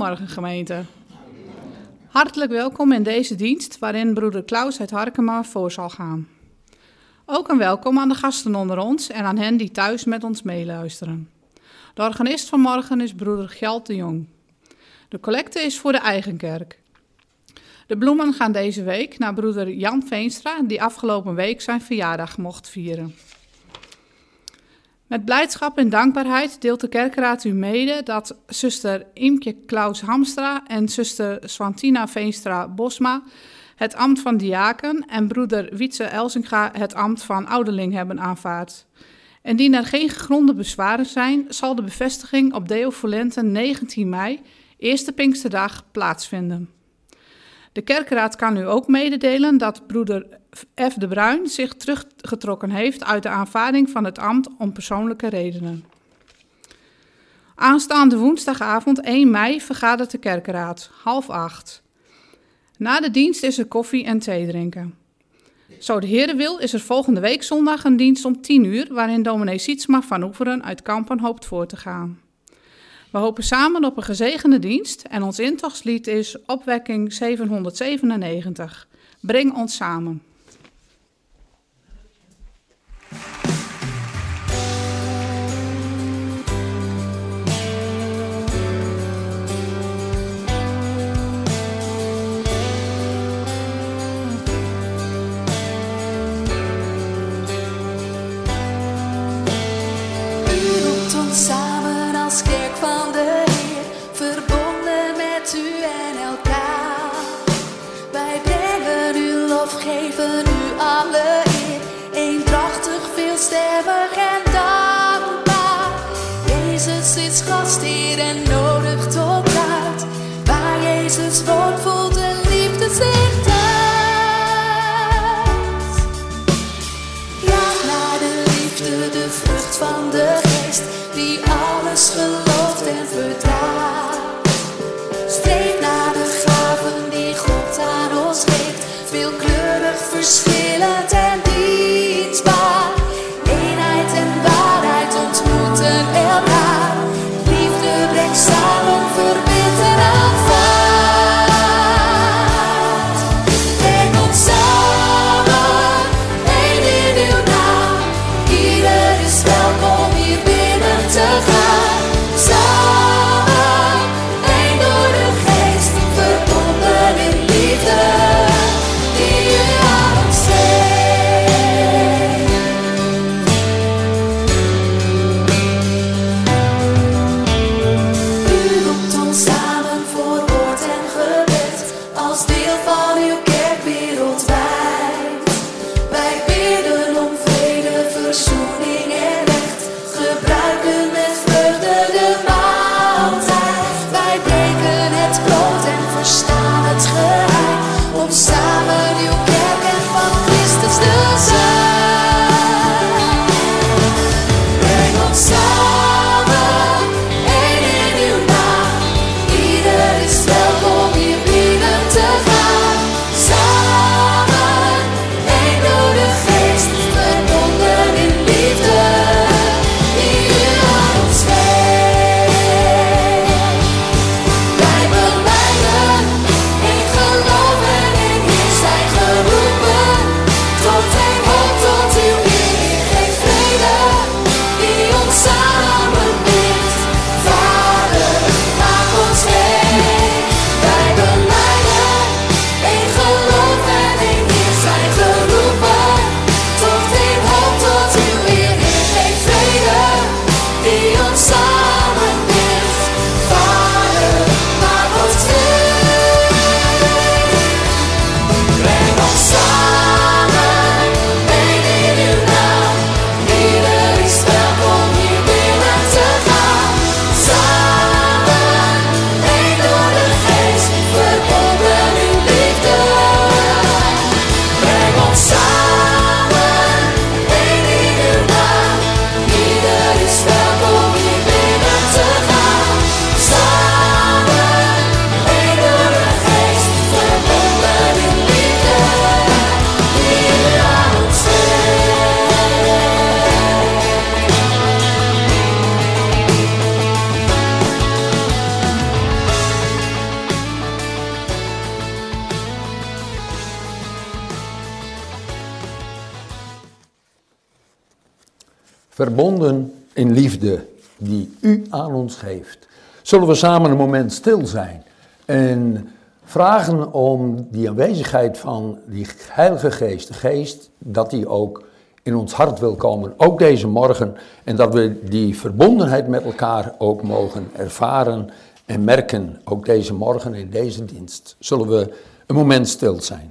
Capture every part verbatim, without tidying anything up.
Goedemorgen gemeente. Hartelijk welkom in deze dienst waarin broeder Klaus uit Harkema voor zal gaan. Ook een welkom aan de gasten onder ons en aan hen die thuis met ons meeluisteren. De organist van morgen is broeder Gjalt de Jong. De collecte is voor de eigen kerk. De bloemen gaan deze week naar broeder Jan Veenstra, die afgelopen week zijn verjaardag mocht vieren. Met blijdschap en dankbaarheid deelt de kerkraad u mede dat zuster Imke Klaus Hamstra en zuster Swantina Veenstra Bosma het ambt van diaken en broeder Wietse Elsinga het ambt van ouderling hebben aanvaard. Indien er geen gegronde bezwaren zijn, zal de bevestiging op Deo Volente negentien mei, eerste Pinksterdag, plaatsvinden. De kerkraad kan u ook mededelen dat broeder F. de Bruin zich teruggetrokken heeft uit de aanvaarding van het ambt om persoonlijke redenen. Aanstaande woensdagavond één mei vergadert de kerkraad, half acht. Na de dienst is er koffie en thee drinken. Zo de Heere wil is er volgende week zondag een dienst om tien uur, waarin dominee Sietsma van Oeveren uit Kampen hoopt voor te gaan. We hopen samen op een gezegende dienst en ons intochtslied is Opwekking zevenhonderdzevenennegentig. Breng ons samen. U roept ons samen als kerk van de Heer, verbonden met u en elkaar. Wij brengen u lof, geven u alle eer, eendrachtig, veelstemmig en dankbaar. Jezus is gastheer en nodigt tot uit. Waar Jezus woont voelt de liefde zich thuis. Jaag naar de liefde, de vrucht van de geest, die alles gelooft en verdraagt. Streef naar de gaven die God aan ons geeft, veelkleurig, verschillend en dienstbaar. Eenheid en waarheid ontmoeten elkaar. Liefde brengt samen, verbindt en aanvaardt. Breng ons samen, één in uw naam. Ieder is welkom hier binnen te gaan. Samen, één door de geest, verbonden in liefde, die u aan ons geeft. verbonden in liefde die u aan ons geeft, zullen we samen een moment stil zijn en vragen om die aanwezigheid van die Heilige Geest, de Geest, dat die ook in ons hart wil komen, ook deze morgen, en dat we die verbondenheid met elkaar ook mogen ervaren en merken, ook deze morgen in deze dienst. Zullen we een moment stil zijn.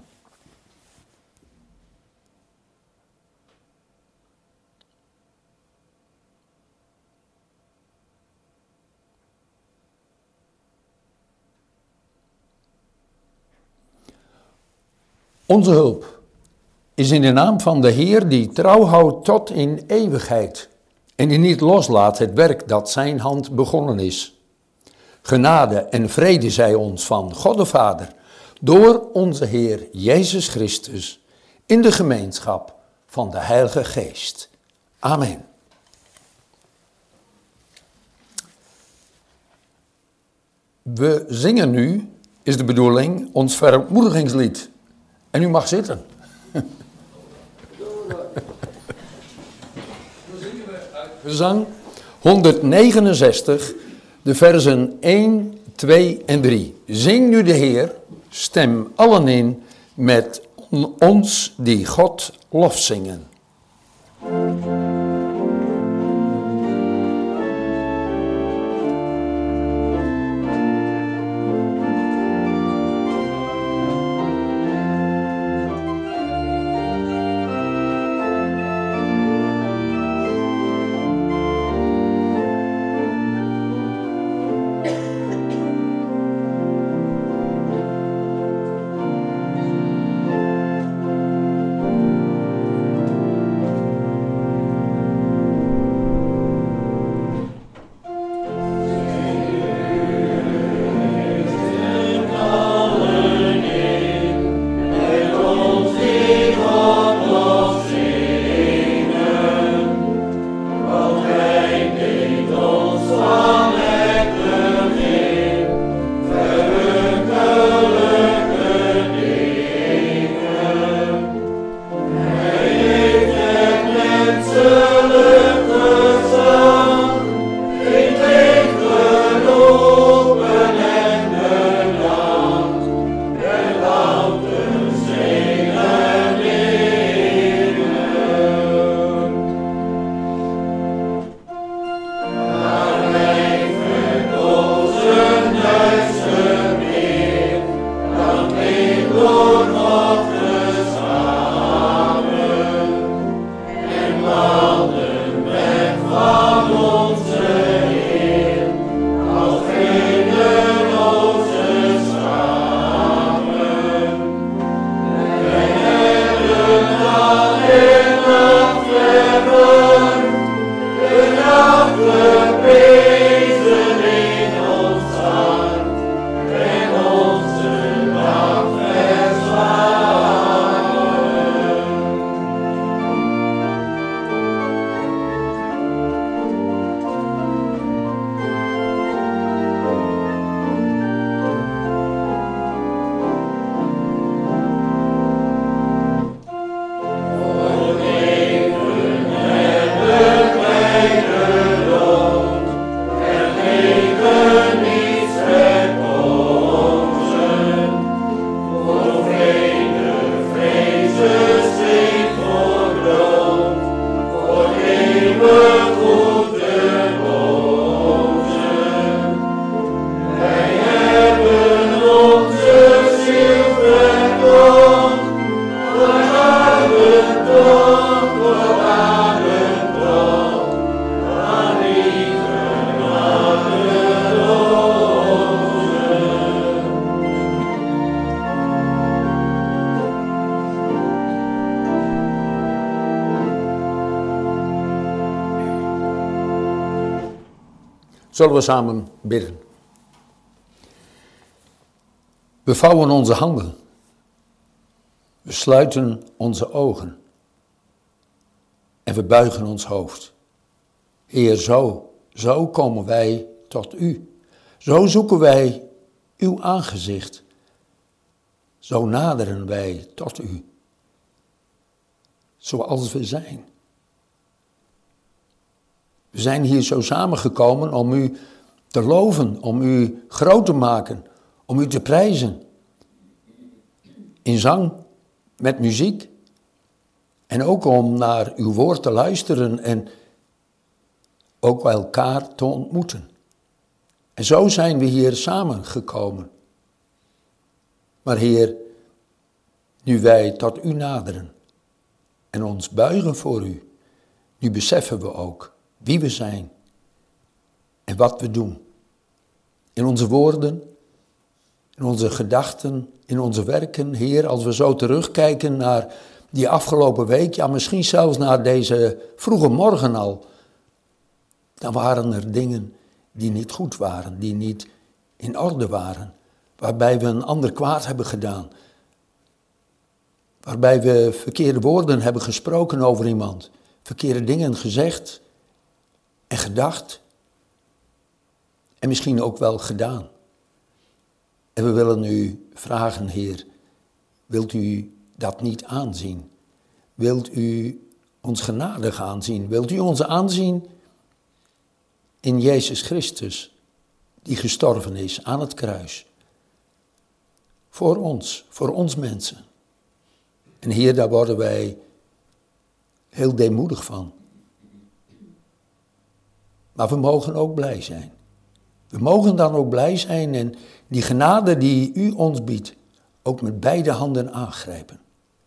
Onze hulp is in de naam van de Heer die trouw houdt tot in eeuwigheid en die niet loslaat het werk dat zijn hand begonnen is. Genade en vrede zij ons van God de Vader, door onze Heer Jezus Christus, in de gemeenschap van de Heilige Geest. Amen. We zingen nu, is de bedoeling, ons verontmoedigingslied. En u mag zitten. Gezang honderdnegenenzestig, de versen één, twee en drie. Zing nu de Heer, stem allen in met ons die God lof zingen. Zullen we samen bidden? We vouwen onze handen. We sluiten onze ogen. En we buigen ons hoofd. Heer, zo, zo komen wij tot u. Zo zoeken wij uw aangezicht. Zo naderen wij tot u. Zoals we zijn. We zijn hier zo samengekomen om u te loven, om u groot te maken, om u te prijzen. In zang, met muziek. En ook om naar uw woord te luisteren en ook elkaar te ontmoeten. En zo zijn we hier samengekomen. Maar Heer, nu wij tot u naderen en ons buigen voor u, nu beseffen we ook wie we zijn en wat we doen. In onze woorden, in onze gedachten, in onze werken. Heer, als we zo terugkijken naar die afgelopen week, ja misschien zelfs naar deze vroege morgen al, dan waren er dingen die niet goed waren, die niet in orde waren, waarbij we een ander kwaad hebben gedaan, waarbij we verkeerde woorden hebben gesproken over iemand, verkeerde dingen gezegd en gedacht en misschien ook wel gedaan. En we willen u vragen, Heer, wilt u dat niet aanzien? Wilt u ons genadig aanzien? Wilt u ons aanzien in Jezus Christus, die gestorven is aan het kruis? Voor ons, voor ons mensen. En Heer, daar worden wij heel deemoedig van. Maar we mogen ook blij zijn. We mogen dan ook blij zijn en die genade die u ons biedt, ook met beide handen aangrijpen.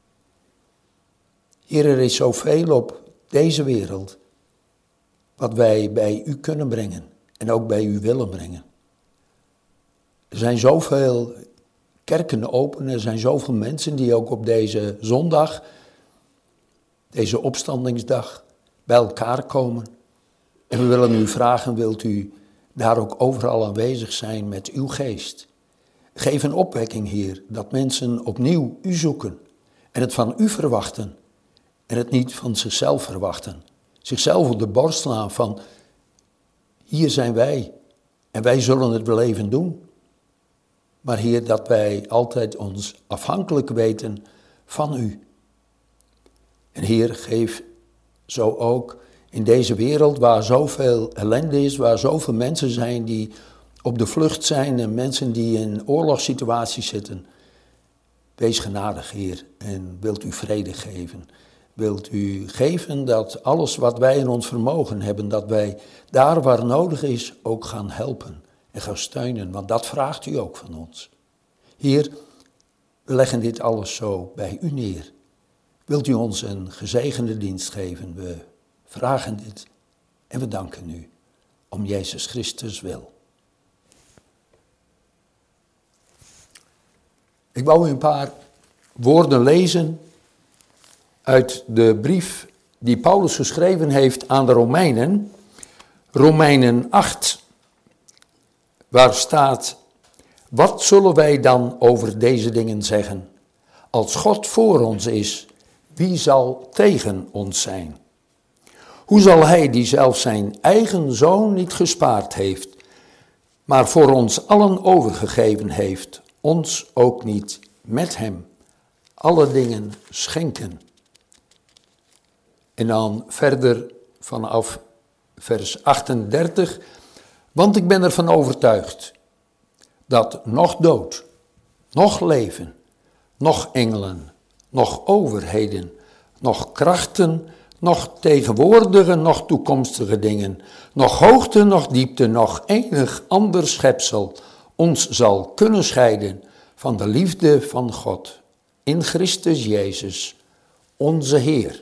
Heer, er is zoveel op deze wereld wat wij bij u kunnen brengen en ook bij u willen brengen. Er zijn zoveel kerken open, er zijn zoveel mensen die ook op deze zondag, deze opstandingsdag, bij elkaar komen. En we willen u vragen, wilt u daar ook overal aanwezig zijn met uw geest? Geef een opwekking, Heer, dat mensen opnieuw u zoeken en het van u verwachten en het niet van zichzelf verwachten. Zichzelf op de borst slaan van, hier zijn wij en wij zullen het wel even doen. Maar Heer, dat wij altijd ons afhankelijk weten van u. En Heer, geef zo ook in deze wereld waar zoveel ellende is, waar zoveel mensen zijn die op de vlucht zijn en mensen die in oorlogssituaties zitten. Wees genadig, Heer, en wilt u vrede geven. Wilt u geven dat alles wat wij in ons vermogen hebben, dat wij daar waar nodig is ook gaan helpen en gaan steunen, want dat vraagt u ook van ons. Heer, we leggen dit alles zo bij u neer. Wilt u ons een gezegende dienst geven? We vragen dit en we danken u om Jezus Christus wil. Ik wou u een paar woorden lezen uit de brief die Paulus geschreven heeft aan de Romeinen, Romeinen acht, waar staat: wat zullen wij dan over deze dingen zeggen? Als God voor ons is, wie zal tegen ons zijn? Hoe zal hij die zelf zijn eigen zoon niet gespaard heeft, maar voor ons allen overgegeven heeft, ons ook niet met hem alle dingen schenken? En dan verder vanaf vers achtendertig, want ik ben ervan overtuigd dat nog dood, nog leven, nog engelen, nog overheden, nog krachten, nog tegenwoordige, nog toekomstige dingen, nog hoogte, nog diepte, nog enig ander schepsel ons zal kunnen scheiden van de liefde van God in Christus Jezus, onze Heer.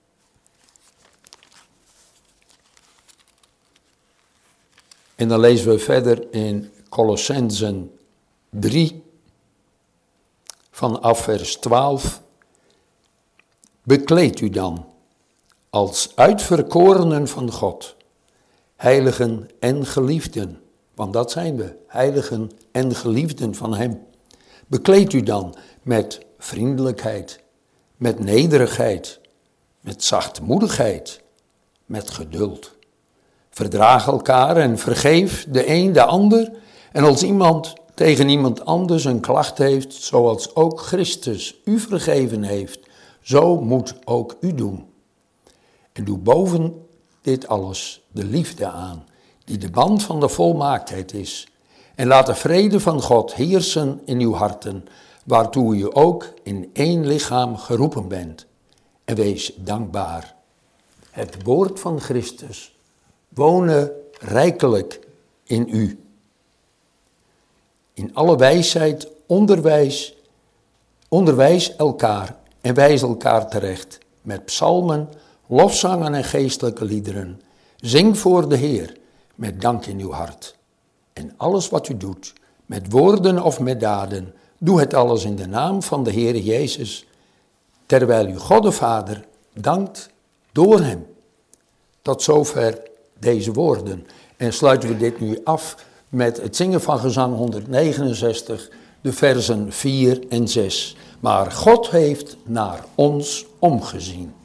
En dan lezen we verder in Kolossenzen drie, vanaf vers twaalf. Bekleed u dan als uitverkorenen van God, heiligen en geliefden, want dat zijn we, heiligen en geliefden van hem. Bekleed u dan met vriendelijkheid, met nederigheid, met zachtmoedigheid, met geduld. Verdraag elkaar en vergeef de een de ander. En als iemand tegen iemand anders een klacht heeft, zoals ook Christus u vergeven heeft, zo moet ook u doen. En doe boven dit alles de liefde aan, die de band van de volmaaktheid is. En laat de vrede van God heersen in uw harten, waartoe u ook in één lichaam geroepen bent. En wees dankbaar. Het woord van Christus wonen rijkelijk in u. In alle wijsheid onderwijs, onderwijs elkaar en wijs elkaar terecht met psalmen, lofzangen en geestelijke liederen. Zing voor de Heer met dank in uw hart. En alles wat u doet, met woorden of met daden, doe het alles in de naam van de Heer Jezus, terwijl u God de Vader dankt door hem. Tot zover deze woorden. En sluiten we dit nu af met het zingen van gezang honderdnegenenzestig, de versen vier en zes. Maar God heeft naar ons omgezien.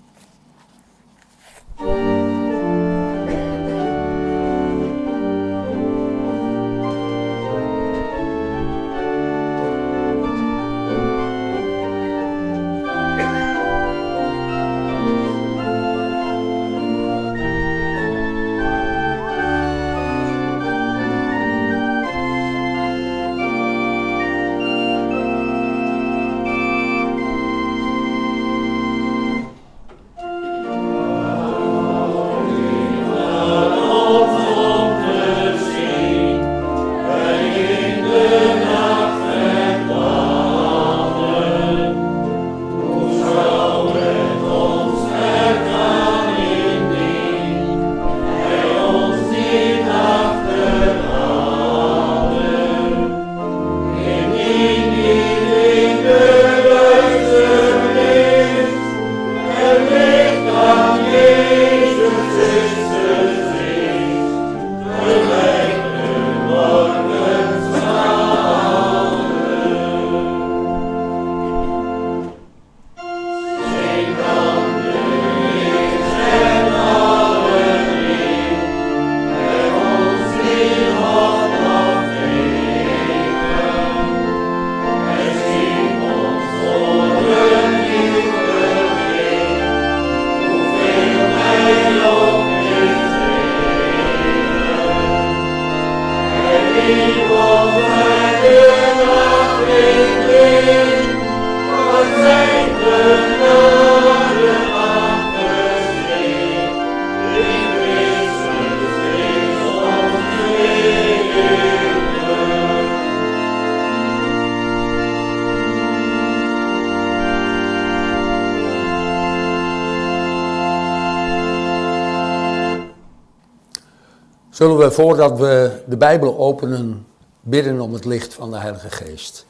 Zullen we, voordat we de Bijbel openen, bidden om het licht van de Heilige Geest.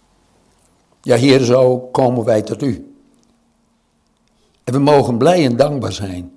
Ja, Heer, zo komen wij tot u. En we mogen blij en dankbaar zijn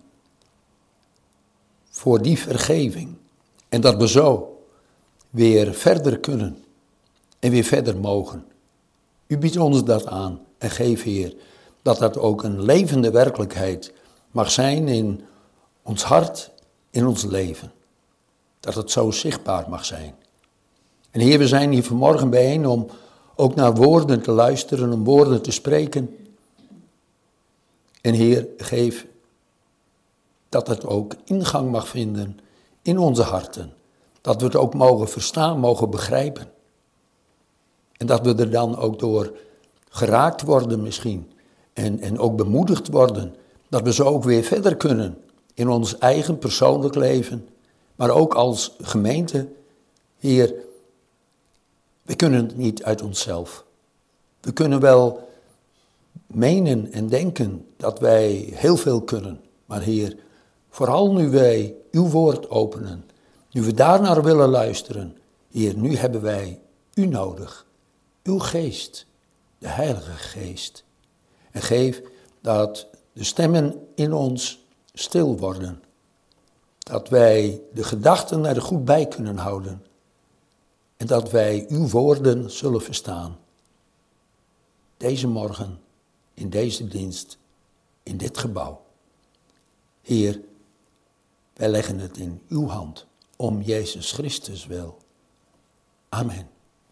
voor die vergeving. En dat we zo weer verder kunnen en weer verder mogen. U biedt ons dat aan en geef, Heer, dat dat ook een levende werkelijkheid mag zijn in ons hart, in ons leven. Dat het zo zichtbaar mag zijn. En Heer, we zijn hier vanmorgen bijeen om ook naar woorden te luisteren, om woorden te spreken. En Heer, geef dat het ook ingang mag vinden in onze harten. Dat we het ook mogen verstaan, mogen begrijpen. En dat we er dan ook door geraakt worden misschien. En, en ook bemoedigd worden. Dat we zo ook weer verder kunnen in ons eigen persoonlijk leven. Maar ook als gemeente, Heer, we kunnen het niet uit onszelf. We kunnen wel menen en denken dat wij heel veel kunnen. Maar Heer, vooral nu wij uw woord openen, nu we daarnaar willen luisteren, Heer, nu hebben wij u nodig. Uw geest, de Heilige Geest. En geef dat de stemmen in ons stil worden. Dat wij de gedachten er goed bij kunnen houden. En dat wij uw woorden zullen verstaan. Deze morgen, in deze dienst, in dit gebouw. Heer, wij leggen het in uw hand, om Jezus Christus wil. Amen.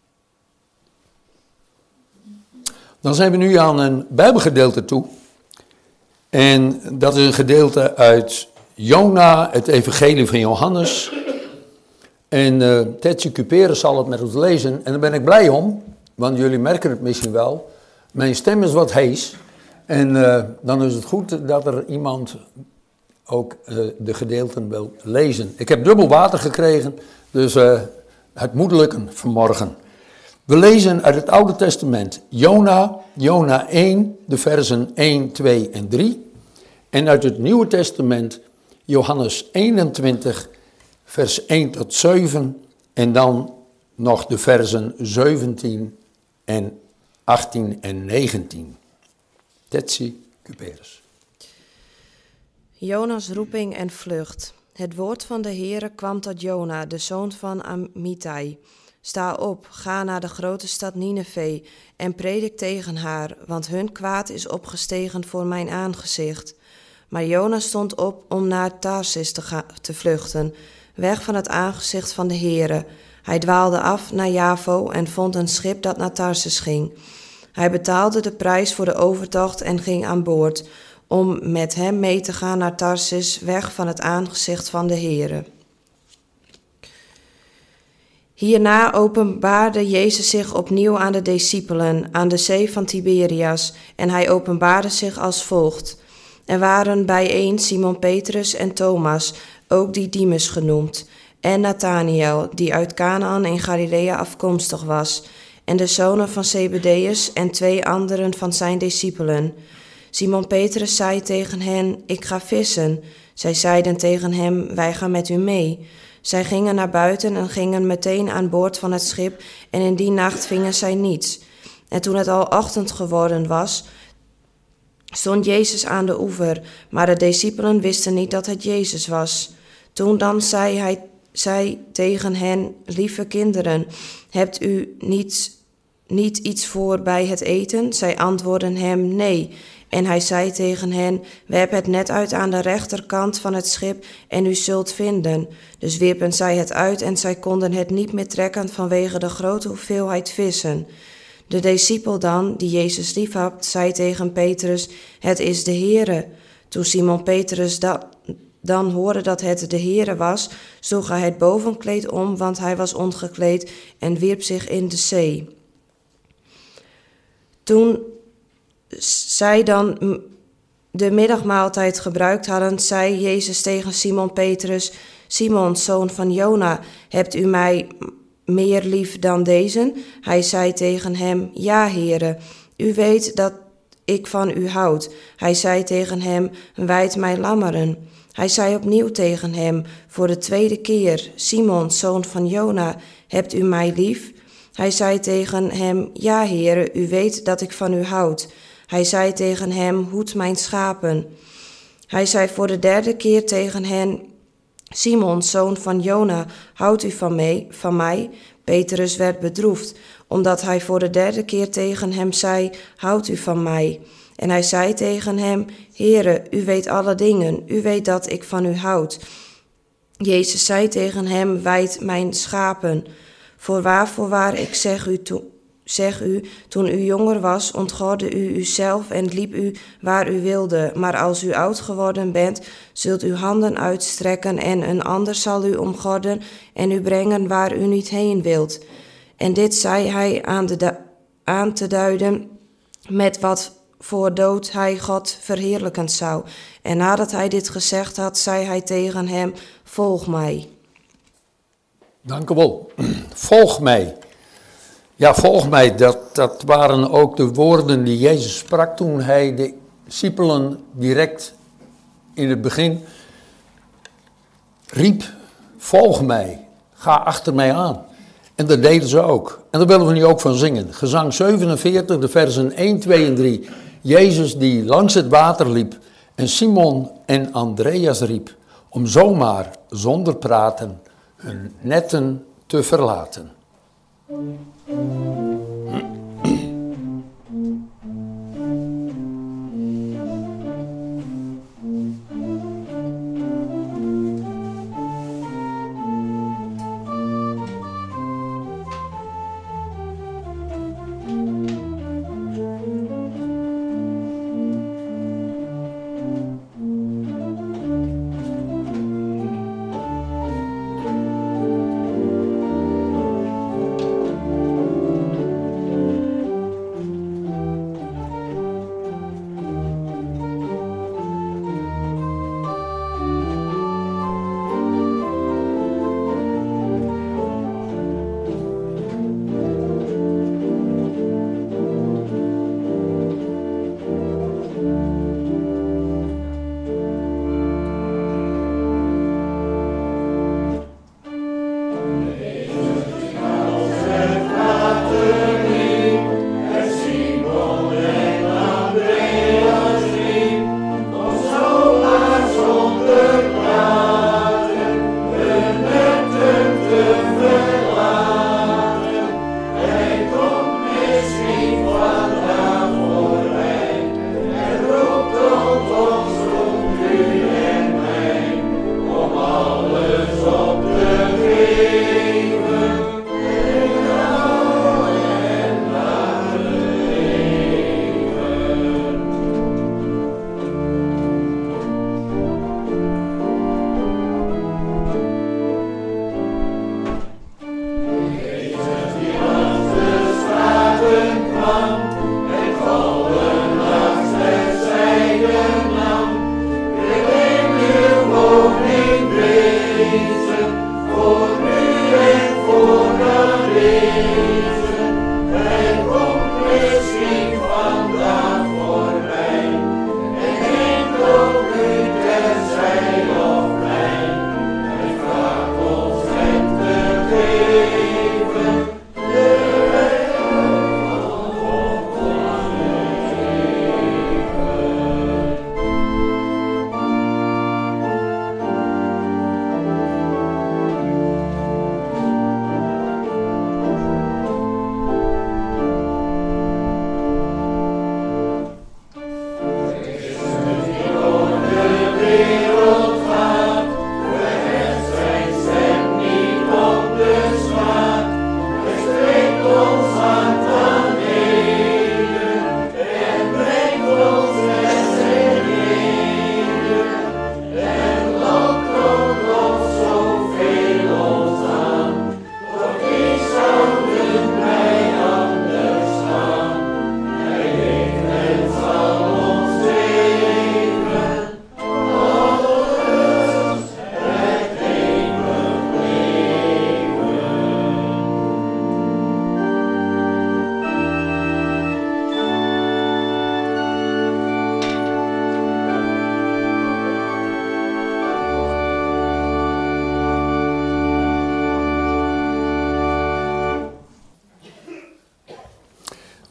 Dan zijn we nu aan een Bijbelgedeelte toe. En dat is een gedeelte uit Jona, het evangelie van Johannes. En uh, Tetje Cuperus zal het met ons lezen. En daar ben ik blij om, want jullie merken het misschien wel. Mijn stem is wat hees. En uh, dan is het goed dat er iemand ook uh, de gedeelten wil lezen. Ik heb dubbel water gekregen, dus uh, het moet lukken vanmorgen. We lezen uit het Oude Testament Jona, Jona één, de versen één, twee en drie. En uit het Nieuwe Testament Johannes eenentwintig, vers één tot zeven. En dan nog de versen zeventien en achttien en negentien. Tetsi Cuperus. Jonas roeping en vlucht. Het woord van de Heere kwam tot Jona, de zoon van Amittai. Sta op, ga naar de grote stad Nineve en predik tegen haar, want hun kwaad is opgestegen voor mijn aangezicht. Maar Jona stond op om naar Tarsis te, ga- te vluchten, weg van het aangezicht van de Heere. Hij dwaalde af naar Javo en vond een schip dat naar Tarsis ging. Hij betaalde de prijs voor de overtocht en ging aan boord, om met hem mee te gaan naar Tarsis, weg van het aangezicht van de Heere. Hierna openbaarde Jezus zich opnieuw aan de discipelen aan de zee van Tiberias, en hij openbaarde zich als volgt. Er waren bijeen Simon Petrus en Thomas, ook Didymus genoemd, en Nathanael, die uit Kanaan in Galilea afkomstig was, en de zonen van Zebedeus en twee anderen van zijn discipelen. Simon Petrus zei tegen hen, ik ga vissen. Zij zeiden tegen hem, wij gaan met u mee. Zij gingen naar buiten en gingen meteen aan boord van het schip, en in die nacht vingen zij niets. En toen het al ochtend geworden was, stond Jezus aan de oever, maar de discipelen wisten niet dat het Jezus was. Toen dan zei hij zei tegen hen, lieve kinderen, hebt u niet, niet iets voor bij het eten? Zij antwoordden hem, nee. En hij zei tegen hen, we hebben het net uit aan de rechterkant van het schip en u zult vinden. Dus wierpen zij het uit en zij konden het niet meer trekken vanwege de grote hoeveelheid vissen. De discipel dan, die Jezus liefhad, zei tegen Petrus, het is de Heere. Toen Simon Petrus da- dan hoorde dat het de Heere was, sloeg hij het bovenkleed om, want hij was ongekleed, en wierp zich in de zee. Toen zij dan de middagmaaltijd gebruikt hadden, zei Jezus tegen Simon Petrus, Simon, zoon van Jona, hebt u mij meer lief dan deze? Hij zei tegen hem, ja, Heere, u weet dat ik van u houd. Hij zei tegen hem, wijd mij lammeren. Hij zei opnieuw tegen hem, voor de tweede keer, Simon, zoon van Jona, hebt u mij lief? Hij zei tegen hem, ja, Heere, u weet dat ik van u houd. Hij zei tegen hem, hoed mijn schapen. Hij zei voor de derde keer tegen hen, Simon, zoon van Jona, houdt u van mij? Van mij? Petrus werd bedroefd, omdat hij voor de derde keer tegen hem zei, houdt u van mij? En hij zei tegen hem, Heere, u weet alle dingen, u weet dat ik van u houd. Jezus zei tegen hem, wijd mijn schapen. Voorwaar, voorwaar, ik zeg u, to- zeg u, toen u jonger was, ontgorde u uzelf en liep u waar u wilde. Maar als u oud geworden bent, zult u handen uitstrekken en een ander zal u omgorden en u brengen waar u niet heen wilt. En dit zei hij aan, de du- aan te duiden met wat voor dood hij God verheerlijken zou. En nadat hij dit gezegd had, zei hij tegen hem, volg mij. Dank u wel. Volg mij. Ja, volg mij, dat, dat waren ook de woorden die Jezus sprak toen hij de discipelen direct in het begin riep, volg mij, ga achter mij aan. En dat deden ze ook. En daar willen we nu ook van zingen. Gezang zevenenveertig, de versen één, twee en drie. Jezus die langs het water liep en Simon en Andreas riep, om zomaar zonder praten hun netten te verlaten.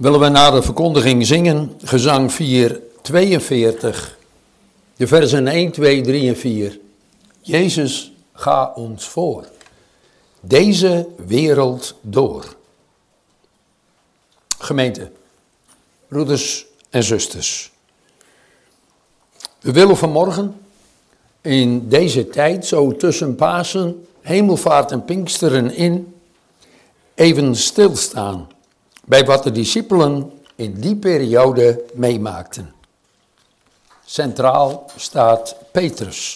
willen we na de verkondiging zingen, gezang vier, tweeënveertig, de versen één, twee, drie en vier. Jezus, ga ons voor, deze wereld door. Gemeente, broeders en zusters, we willen vanmorgen in deze tijd, zo tussen Pasen, Hemelvaart en Pinksteren in, even stilstaan bij wat de discipelen in die periode meemaakten. Centraal staat Petrus.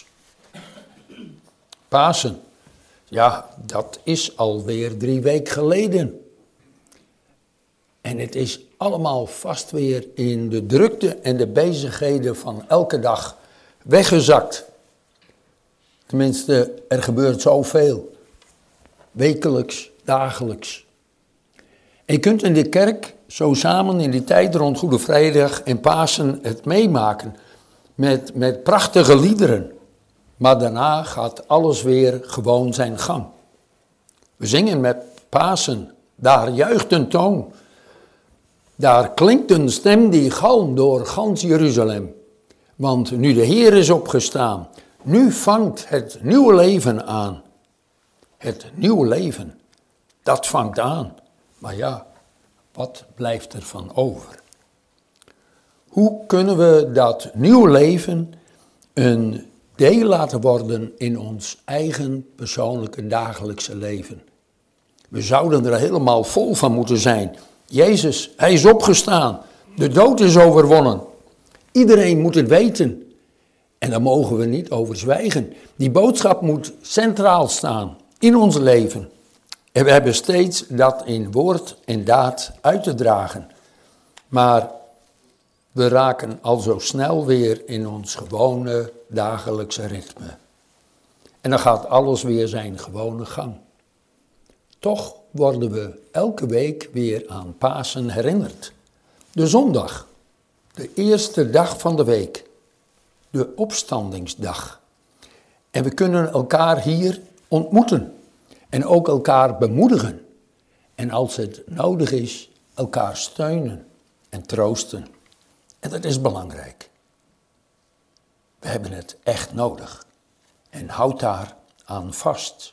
Pasen, ja, dat is alweer drie weken geleden. En het is allemaal vast weer in de drukte en de bezigheden van elke dag weggezakt. Tenminste, er gebeurt zoveel. Wekelijks, dagelijks. En je kunt in de kerk zo samen in die tijd rond Goede Vrijdag en Pasen het meemaken. Met, met prachtige liederen. Maar daarna gaat alles weer gewoon zijn gang. We zingen met Pasen. Daar juicht een toon. Daar klinkt een stem die galmt door gans Jeruzalem. Want nu de Heer is opgestaan, nu vangt het nieuwe leven aan. Het nieuwe leven, dat vangt aan. Maar ja, wat blijft er van over? Hoe kunnen we dat nieuwe leven een deel laten worden in ons eigen persoonlijke dagelijkse leven? We zouden er helemaal vol van moeten zijn. Jezus, hij is opgestaan. De dood is overwonnen. Iedereen moet het weten. En daar mogen we niet over zwijgen. Die boodschap moet centraal staan in ons leven. En we hebben steeds dat in woord en daad uit te dragen. Maar we raken al zo snel weer in ons gewone dagelijkse ritme. En dan gaat alles weer zijn gewone gang. Toch worden we elke week weer aan Pasen herinnerd. De zondag, de eerste dag van de week, de opstandingsdag. En we kunnen elkaar hier ontmoeten en ook elkaar bemoedigen. En als het nodig is, elkaar steunen en troosten. En dat is belangrijk. We hebben het echt nodig en houd daar aan vast.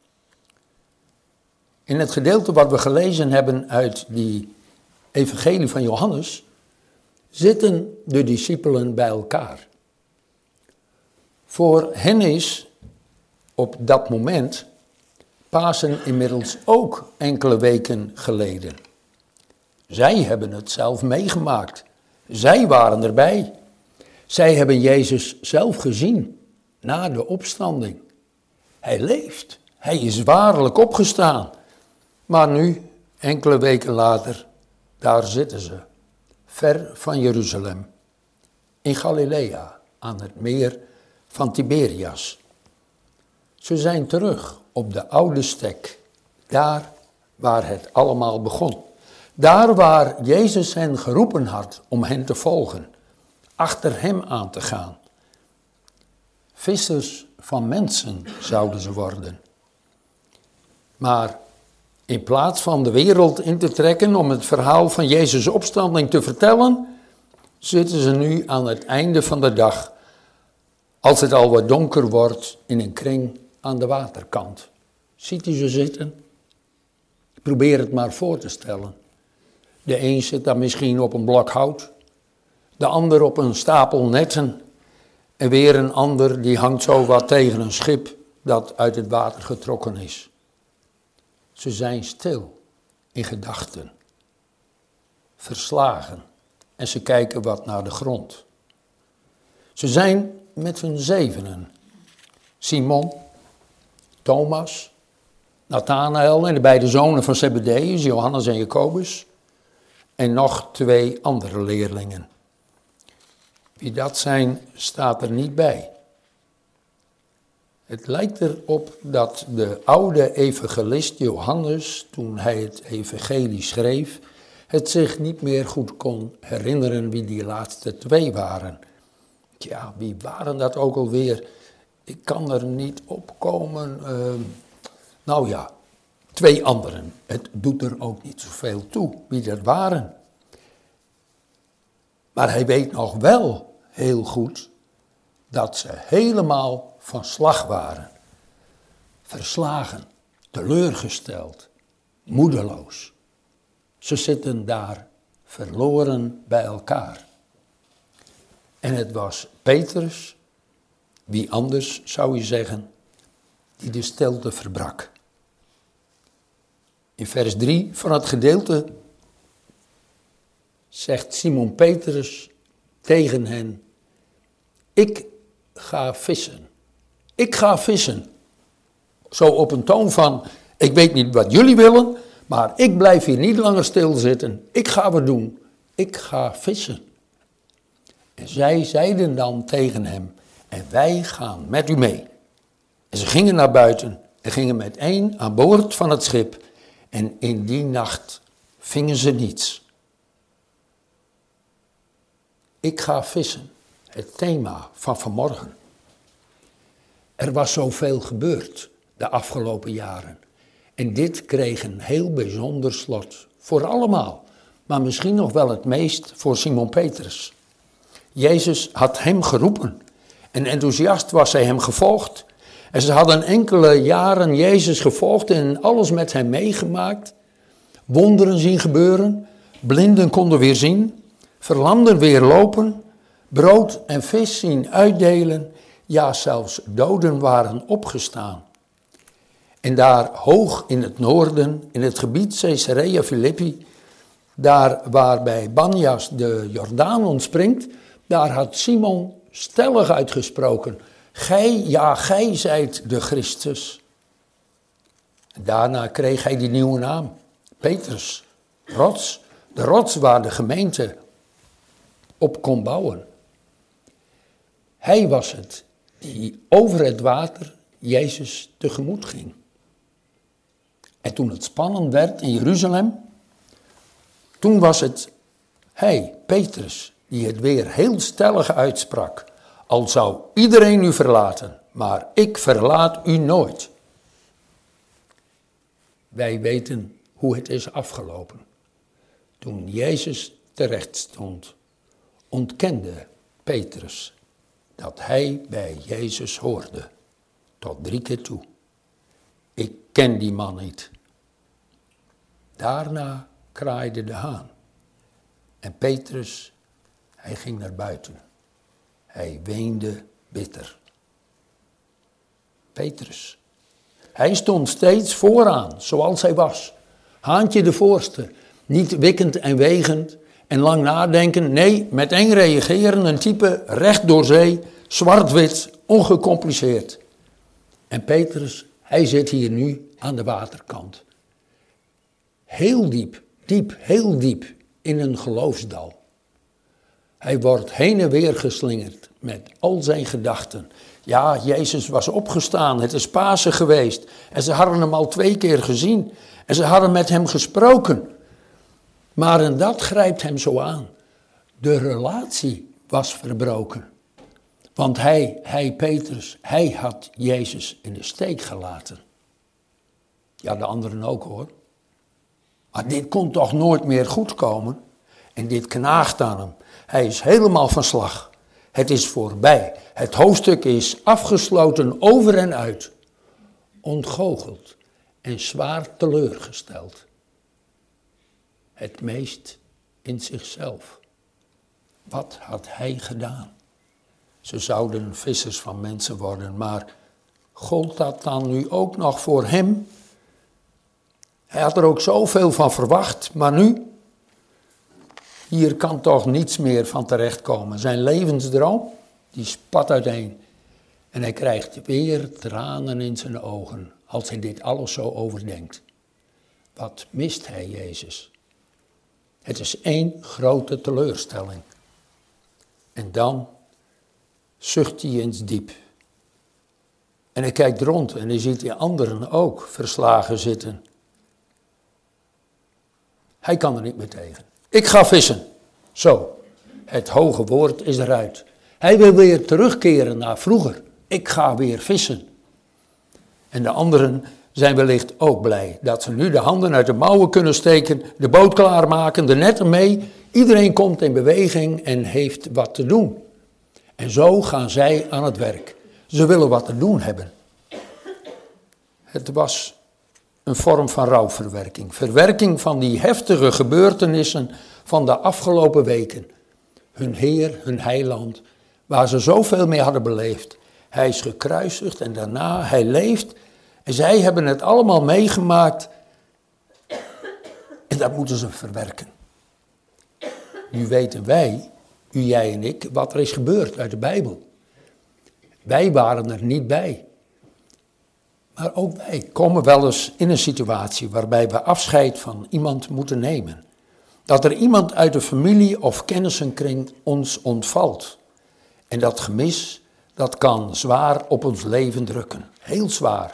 In het gedeelte wat we gelezen hebben uit die evangelie van Johannes, zitten de discipelen bij elkaar. Voor hen is op dat moment Pasen inmiddels ook enkele weken geleden. Zij hebben het zelf meegemaakt. Zij waren erbij. Zij hebben Jezus zelf gezien na de opstanding. Hij leeft. Hij is waarlijk opgestaan. Maar nu, enkele weken later, daar zitten ze, ver van Jeruzalem, in Galilea, aan het meer van Tiberias. Ze zijn terug op de oude stek, daar waar het allemaal begon. Daar waar Jezus hen geroepen had om hen te volgen, achter hem aan te gaan. Vissers van mensen zouden ze worden. Maar in plaats van de wereld in te trekken om het verhaal van Jezus' opstanding te vertellen, zitten ze nu aan het einde van de dag, als het al wat donker wordt, in een kring aan de waterkant. Ziet u ze zitten? Ik probeer het maar voor te stellen. De een zit daar misschien op een blok hout, de ander op een stapel netten en weer een ander die hangt zo wat tegen een schip dat uit het water getrokken is. Ze zijn stil in gedachten, verslagen en ze kijken wat naar de grond. Ze zijn met hun zevenen, Simon, Thomas, Nathanael en de beide zonen van Zebedeus, Johannes en Jacobus, en nog twee andere leerlingen. Wie dat zijn, staat er niet bij. Het lijkt erop dat de oude evangelist Johannes, toen hij het evangelie schreef, het zich niet meer goed kon herinneren wie die laatste twee waren. Ja, wie waren dat ook alweer? Ik kan er niet op komen. Uh, nou ja, twee anderen. Het doet er ook niet zoveel toe wie dat waren. Maar hij weet nog wel heel goed dat ze helemaal van slag waren. Verslagen, teleurgesteld, moedeloos. Ze zitten daar verloren bij elkaar. En het was Petrus, wie anders zou je zeggen, die de stilte verbrak. In vers drie van het gedeelte zegt Simon Petrus tegen hen: ik ga vissen. Ik ga vissen. Zo op een toon van, ik weet niet wat jullie willen, maar ik blijf hier niet langer stilzitten. Ik ga wat doen. Ik ga vissen. En zij zeiden dan tegen hem: en wij gaan met u mee. En ze gingen naar buiten en gingen meteen aan boord van het schip. En in die nacht vingen ze niets. Ik ga vissen. Het thema van vanmorgen. Er was zoveel gebeurd de afgelopen jaren. En dit kreeg een heel bijzonder slot. Voor allemaal. Maar misschien nog wel het meest voor Simon Petrus. Jezus had hem geroepen. En enthousiast was hij hem gevolgd. En ze hadden enkele jaren Jezus gevolgd en alles met hem meegemaakt. Wonderen zien gebeuren. Blinden konden weer zien. Verlamden weer lopen. Brood en vis zien uitdelen. Ja, zelfs doden waren opgestaan. En daar hoog in het noorden, in het gebied Caesarea Philippi, daar waar bij Banias de Jordaan ontspringt, daar had Simon stellig uitgesproken: gij, ja, gij zijt de Christus. En daarna kreeg hij die nieuwe naam, Petrus, rots, de rots waar de gemeente op kon bouwen. Hij was het die over het water Jezus tegemoet ging. En toen het spannend werd in Jeruzalem, toen was het hij, Petrus, die het weer heel stellig uitsprak: al zou iedereen u verlaten, maar ik verlaat u nooit. Wij weten hoe het is afgelopen. Toen Jezus terecht stond, ontkende Petrus dat hij bij Jezus hoorde, tot drie keer toe. Ik ken die man niet. Daarna kraaide de haan. En Petrus, hij ging naar buiten. Hij weende bitter. Petrus. Hij stond steeds vooraan, zoals hij was. Haantje de voorste. Niet wikkend en wegend en lang nadenken. Nee, meteen reageren, een type recht door zee, zwart-wit, ongecompliceerd. En Petrus, hij zit hier nu aan de waterkant. Heel diep, diep, heel diep in een geloofsdal. Hij wordt heen en weer geslingerd met al zijn gedachten. Ja, Jezus was opgestaan, het is Pasen geweest. En ze hadden hem al twee keer gezien. En ze hadden met hem gesproken. Maar en dat grijpt hem zo aan. De relatie was verbroken. Want hij, hij Petrus, hij had Jezus in de steek gelaten. Ja, de anderen ook hoor. Maar dit kon toch nooit meer goed komen? En dit knaagt aan hem. Hij is helemaal van slag. Het is voorbij. Het hoofdstuk is afgesloten over en uit. Ontgoocheld en zwaar teleurgesteld. Het meest in zichzelf. Wat had hij gedaan? Ze zouden vissers van mensen worden, maar gold dat dan nu ook nog voor hem? Hij had er ook zoveel van verwacht, maar nu? Hier kan toch niets meer van terechtkomen. Zijn levensdroom, die spat uiteen. En hij krijgt weer tranen in zijn ogen, als hij dit alles zo overdenkt. Wat mist hij, Jezus? Het is één grote teleurstelling. En dan zucht hij eens diep. En hij kijkt rond en hij ziet die anderen ook verslagen zitten. Hij kan er niet meer tegen. Ik ga vissen. Zo, het hoge woord is eruit. Hij wil weer terugkeren naar vroeger. Ik ga weer vissen. En de anderen zijn wellicht ook blij dat ze nu de handen uit de mouwen kunnen steken, de boot klaarmaken, de netten mee. Iedereen komt in beweging en heeft wat te doen. En zo gaan zij aan het werk. Ze willen wat te doen hebben. Het was een vorm van rouwverwerking. Verwerking van die heftige gebeurtenissen van de afgelopen weken. Hun Heer, hun heiland, waar ze zoveel mee hadden beleefd. Hij is gekruisigd en daarna, hij leeft. En zij hebben het allemaal meegemaakt. En dat moeten ze verwerken. Nu weten wij, u, jij en ik, wat er is gebeurd uit de Bijbel. Wij waren er niet bij. Maar ook wij komen wel eens in een situatie waarbij we afscheid van iemand moeten nemen. Dat er iemand uit de familie of kennissenkring ons ontvalt. En dat gemis, dat kan zwaar op ons leven drukken. Heel zwaar.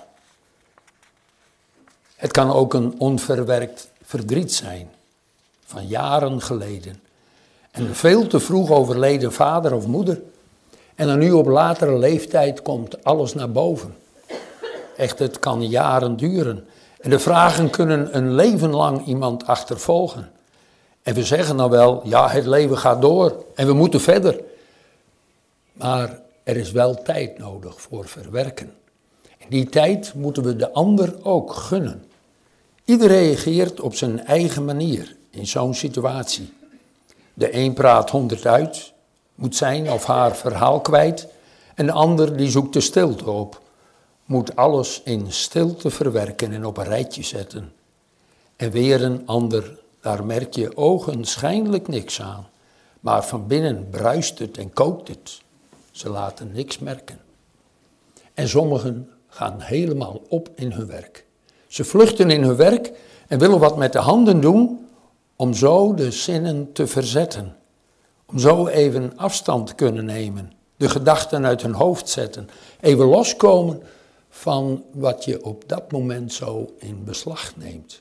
Het kan ook een onverwerkt verdriet zijn. Van jaren geleden. En een veel te vroeg overleden vader of moeder. En dan nu op latere leeftijd komt alles naar boven. Echt, het kan jaren duren. En de vragen kunnen een leven lang iemand achtervolgen. En we zeggen dan wel, ja, het leven gaat door en we moeten verder. Maar er is wel tijd nodig voor verwerken. En die tijd moeten we de ander ook gunnen. Ieder reageert op zijn eigen manier in zo'n situatie. De een praat honderd uit, moet zijn of haar verhaal kwijt. En de ander die zoekt de stilte op. Moet alles in stilte verwerken en op een rijtje zetten. En weer een ander, daar merk je ogenschijnlijk niks aan. Maar van binnen bruist het en kookt het. Ze laten niks merken. En sommigen gaan helemaal op in hun werk. Ze vluchten in hun werk en willen wat met de handen doen om zo de zinnen te verzetten. Om zo even afstand te kunnen nemen. De gedachten uit hun hoofd zetten. Even loskomen van wat je op dat moment zo in beslag neemt.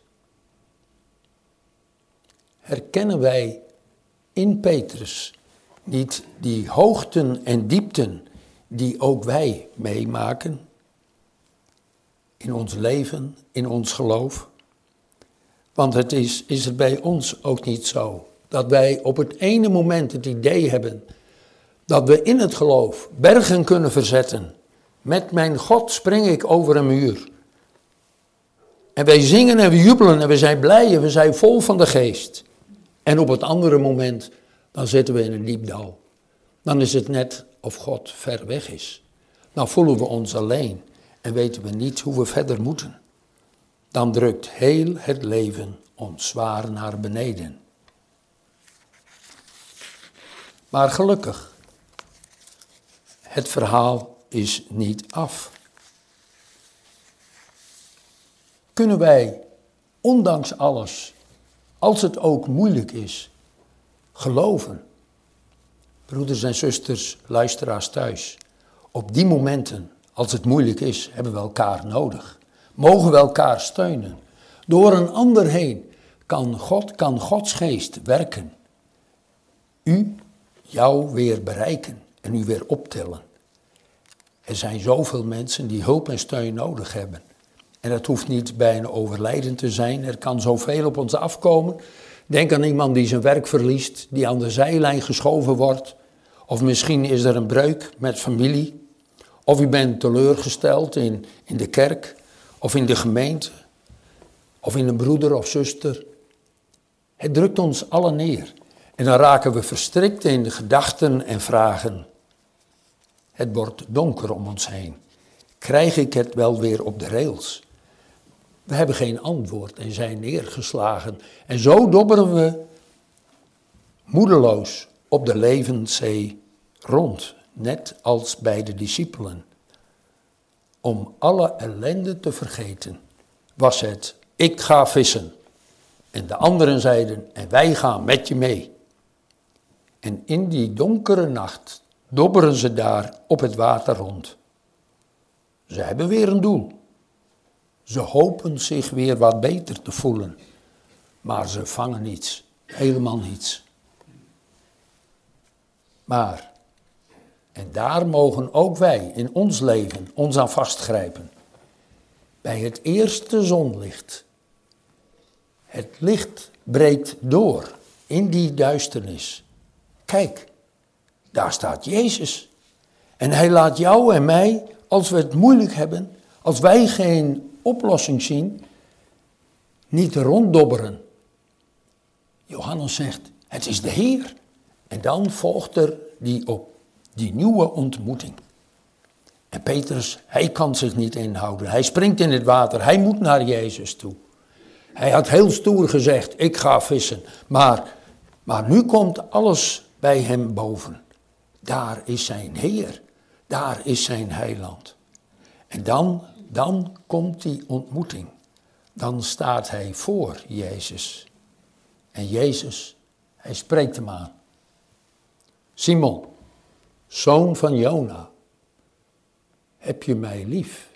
Herkennen wij in Petrus niet die hoogten en diepten die ook wij meemaken? In ons leven, in ons geloof. Want het is, is het bij ons ook niet zo dat wij op het ene moment het idee hebben dat we in het geloof bergen kunnen verzetten. Met mijn God spring ik over een muur. En wij zingen en we jubelen en we zijn blij en we zijn vol van de geest. En op het andere moment, dan zitten we in een diep dal. Dan is het net of God ver weg is. Dan voelen we ons alleen en weten we niet hoe we verder moeten. Dan drukt heel het leven ons zwaar naar beneden. Maar gelukkig, het verhaal is niet af. Kunnen wij, ondanks alles, als het ook moeilijk is, geloven? Broeders en zusters, luisteraars thuis, op die momenten, als het moeilijk is, hebben we elkaar nodig. Mogen we elkaar steunen. Door een ander heen kan God, kan Gods geest werken. U, jou weer bereiken en u weer optillen. Er zijn zoveel mensen die hulp en steun nodig hebben. En dat hoeft niet bij een overlijden te zijn. Er kan zoveel op ons afkomen. Denk aan iemand die zijn werk verliest, die aan de zijlijn geschoven wordt. Of misschien is er een breuk met familie. Of u bent teleurgesteld in, in de kerk. Of in de gemeente. Of in een broeder of zuster. Het drukt ons allen neer. En dan raken we verstrikt in de gedachten en vragen. Het wordt donker om ons heen. Krijg ik het wel weer op de rails? We hebben geen antwoord en zijn neergeslagen. En zo dobberen we moedeloos op de levenszee rond. Net als bij de discipelen. Om alle ellende te vergeten was het, ik ga vissen. En de anderen zeiden, en wij gaan met je mee. En in die donkere nacht dobberen ze daar op het water rond. Ze hebben weer een doel. Ze hopen zich weer wat beter te voelen. Maar ze vangen niets. Helemaal niets. Maar, en daar mogen ook wij in ons leven ons aan vastgrijpen. Bij het eerste zonlicht. Het licht breekt door. in die duisternis. Kijk, daar staat Jezus. En hij laat jou en mij, als we het moeilijk hebben, als wij geen oplossing zien, niet ronddobberen. Johannes zegt, het is de Heer. En dan volgt er die, op, die nieuwe ontmoeting. En Petrus, hij kan zich niet inhouden. Hij springt in het water, hij moet naar Jezus toe. Hij had heel stoer gezegd, ik ga vissen. Maar, maar nu komt alles bij hem boven. Daar is zijn Heer, daar is zijn heiland. En dan, dan komt die ontmoeting. Dan staat hij voor Jezus. En Jezus, hij spreekt hem aan. Simon, zoon van Jona, heb je mij lief?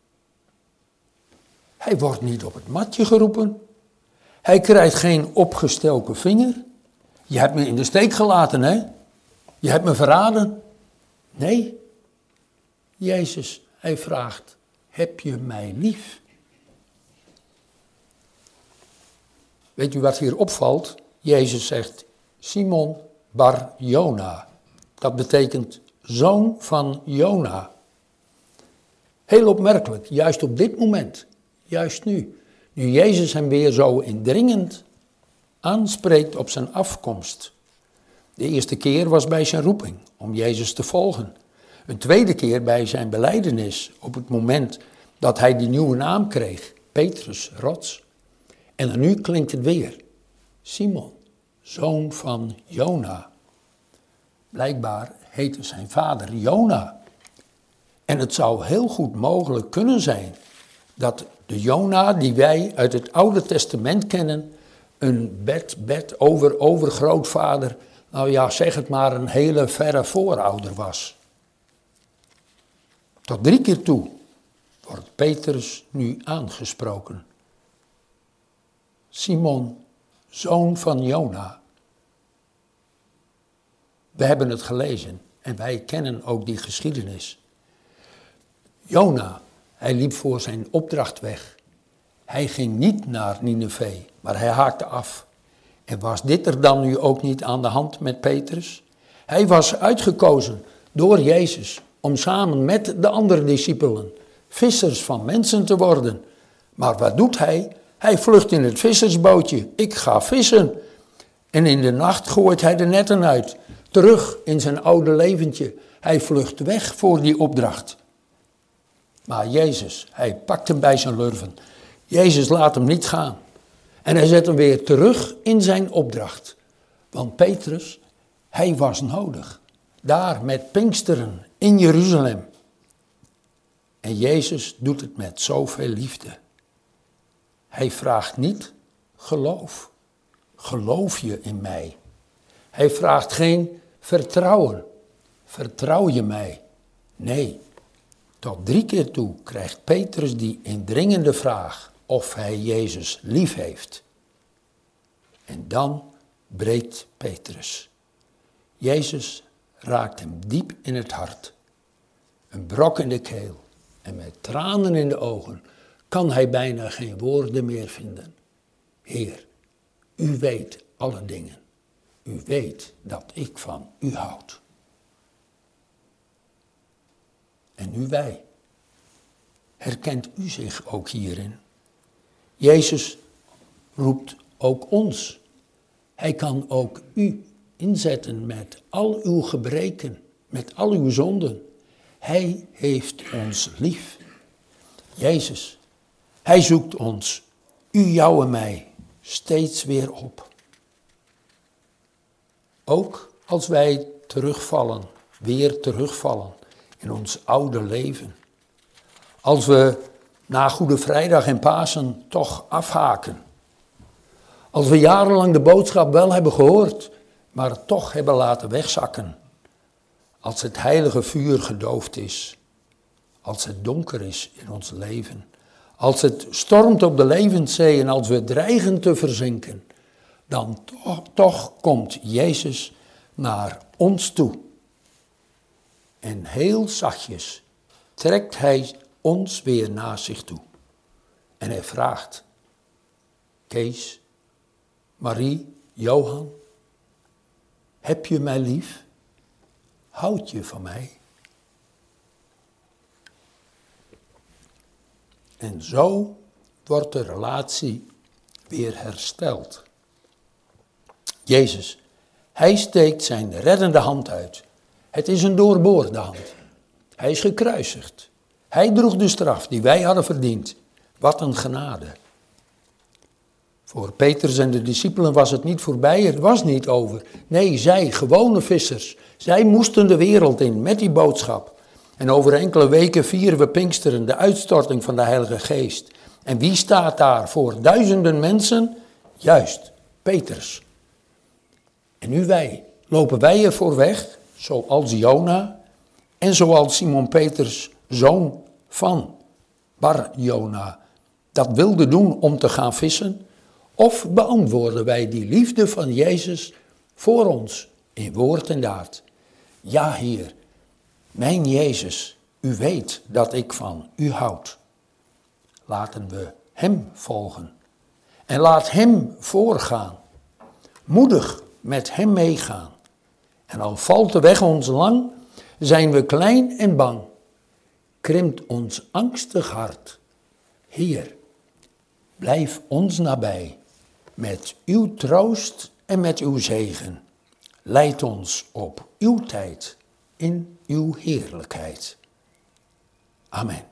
Hij wordt niet op het matje geroepen. Hij krijgt geen opgestoken vinger. Je hebt me in de steek gelaten, hè? Je hebt me verraden. Nee, Jezus, hij vraagt, heb je mij lief? Weet u wat hier opvalt? Jezus zegt, Simon bar Jona. Dat betekent zoon van Jona. Heel opmerkelijk, juist op dit moment, juist nu. Nu Jezus hem weer zo indringend aanspreekt op zijn afkomst. De eerste keer was bij zijn roeping, om Jezus te volgen. Een tweede keer bij zijn belijdenis, op het moment dat hij die nieuwe naam kreeg, Petrus, rots. En dan nu klinkt het weer, Simon, zoon van Jona. Blijkbaar heette zijn vader Jona. En het zou heel goed mogelijk kunnen zijn dat de Jona die wij uit het Oude Testament kennen, een bed, bed, over, overgrootvader, nou ja, zeg het maar, een hele verre voorouder was. Tot drie keer toe wordt Petrus nu aangesproken. Simon, zoon van Jona. We hebben het gelezen en wij kennen ook die geschiedenis. Jona, hij liep voor zijn opdracht weg. Hij ging niet naar Nineve, maar hij haakte af. En was dit er dan nu ook niet aan de hand met Petrus? Hij was uitgekozen door Jezus om samen met de andere discipelen vissers van mensen te worden. Maar wat doet hij? Hij vlucht in het vissersbootje. Ik ga vissen. En in de nacht gooit hij de netten uit. Terug in zijn oude leventje. Hij vlucht weg voor die opdracht. Maar Jezus, hij pakt hem bij zijn lurven. Jezus laat hem niet gaan. En hij zet hem weer terug in zijn opdracht. Want Petrus, hij was nodig. Daar met Pinksteren in Jeruzalem. En Jezus doet het met zoveel liefde. Hij vraagt niet geloof. Geloof je in mij? Hij vraagt geen vertrouwen. Vertrouw je mij? Nee. Tot drie keer toe krijgt Petrus die indringende vraag of hij Jezus lief heeft. En dan breekt Petrus. Jezus raakt hem diep in het hart. Een brok in de keel en met tranen in de ogen kan hij bijna geen woorden meer vinden. Heer, u weet alle dingen. U weet dat ik van u houd. En nu wij. Herkent u zich ook hierin? Jezus roept ook ons. Hij kan ook u inzetten met al uw gebreken, met al uw zonden. Hij heeft ons lief. Jezus, hij zoekt ons, u, jou en mij, steeds weer op. Ook als wij terugvallen, weer terugvallen in ons oude leven. Als we na Goede Vrijdag en Pasen toch afhaken. Als we jarenlang de boodschap wel hebben gehoord, maar het toch hebben laten wegzakken. Als het heilige vuur gedoofd is. Als het donker is in ons leven. Als het stormt op de levenszee en als we dreigen te verzinken. Dan toch, toch komt Jezus naar ons toe. En heel zachtjes trekt hij ons weer naar zich toe. En hij vraagt, Kees, Marie, Johan, Heb je mij lief? Houd je van mij? En zo wordt de relatie weer hersteld. Jezus, hij steekt zijn reddende hand uit. Het is een doorboorde hand. Hij is gekruisigd. Hij droeg de straf die wij hadden verdiend. Wat een genade. Voor Petrus en de discipelen was het niet voorbij, het was niet over. Nee, zij, gewone vissers, zij moesten de wereld in met die boodschap. En over enkele weken vieren we Pinksteren, de uitstorting van de Heilige Geest. En wie staat daar voor duizenden mensen? Juist, Petrus. En nu wij, lopen wij ervoor weg, zoals Jona en zoals Simon Peters, zoon van Bar-Jona, dat wilde doen om te gaan vissen? Of beantwoorden wij die liefde van Jezus voor ons in woord en daad? Ja, Heer, mijn Jezus, u weet dat ik van u houd. Laten we hem volgen en laat hem voorgaan. Moedig met hem meegaan. En al valt de weg ons lang, zijn we klein en bang. Krimpt ons angstig hart. Heer, blijf ons nabij. Met uw troost en met uw zegen. Leid ons op uw tijd in uw heerlijkheid. Amen.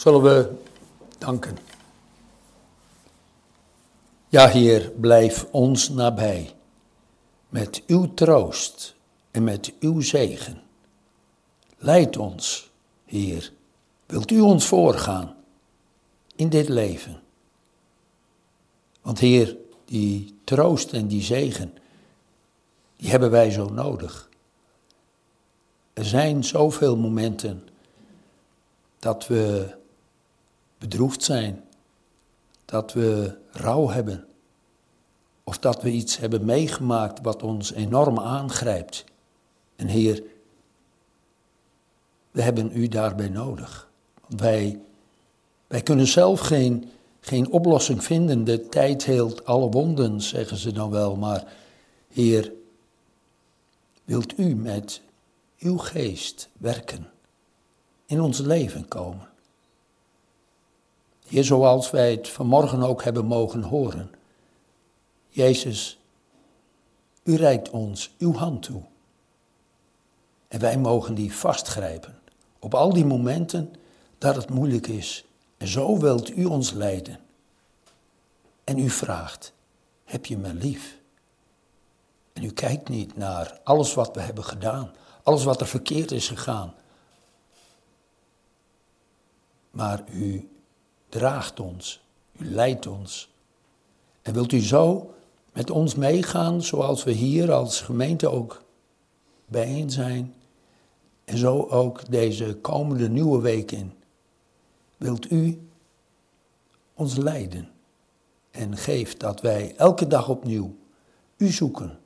Zullen we danken. Ja, Heer, blijf ons nabij, met uw troost en met uw zegen. Leid ons, Heer, wilt u ons voorgaan in dit leven. Want Heer, die troost en die zegen, die hebben wij zo nodig. Er zijn zoveel momenten dat we bedroefd zijn, dat we rouw hebben, of dat we iets hebben meegemaakt wat ons enorm aangrijpt. En Heer, we hebben u daarbij nodig. Want wij, wij kunnen zelf geen, geen oplossing vinden. De tijd heelt alle wonden, zeggen ze dan wel. Maar Heer, wilt u met uw geest werken, in ons leven komen. Heer, zoals wij het vanmorgen ook hebben mogen horen. Jezus, u reikt ons uw hand toe. En wij mogen die vastgrijpen. Op al die momenten dat het moeilijk is. En zo wilt u ons leiden. En u vraagt, heb je me lief? En u kijkt niet naar alles wat we hebben gedaan. Alles wat er verkeerd is gegaan. Maar u draagt ons. U leidt ons. En wilt u zo met ons meegaan zoals we hier als gemeente ook bijeen zijn. En zo ook deze komende nieuwe week in. Wilt u ons leiden. En geeft dat wij elke dag opnieuw u zoeken.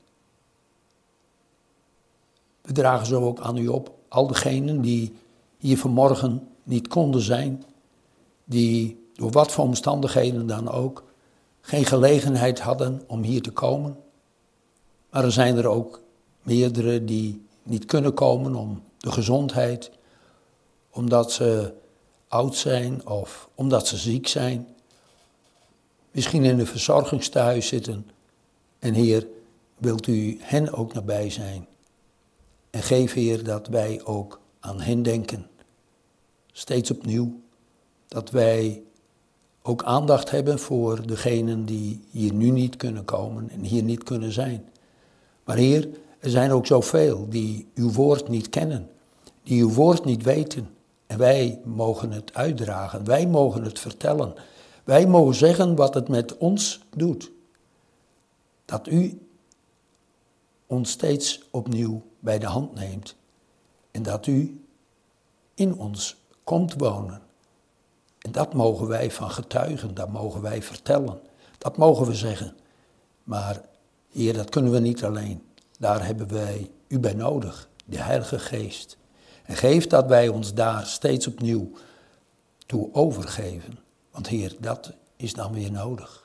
We dragen zo ook aan u op al degenen die hier vanmorgen niet konden zijn. Die door wat voor omstandigheden dan ook geen gelegenheid hadden om hier te komen. Maar er zijn er ook meerdere die niet kunnen komen om de gezondheid, omdat ze oud zijn of omdat ze ziek zijn. Misschien in een verzorgingstehuis zitten. En Heer, wilt u hen ook nabij zijn. En geef Heer dat wij ook aan hen denken. Steeds opnieuw. Dat wij ook aandacht hebben voor degenen die hier nu niet kunnen komen en hier niet kunnen zijn. Maar Heer, er zijn ook zoveel die uw woord niet kennen, die uw woord niet weten. En wij mogen het uitdragen, wij mogen het vertellen. Wij mogen zeggen wat het met ons doet. Dat u ons steeds opnieuw bij de hand neemt. En dat u in ons komt wonen. En dat mogen wij van getuigen, dat mogen wij vertellen. Dat mogen we zeggen. Maar Heer, dat kunnen we niet alleen. Daar hebben wij u bij nodig, de Heilige Geest. En geef dat wij ons daar steeds opnieuw toe overgeven. Want Heer, dat is dan weer nodig.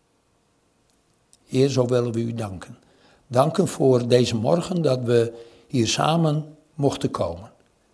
Heer, zo willen we u danken. Danken voor deze morgen dat we hier samen mochten komen.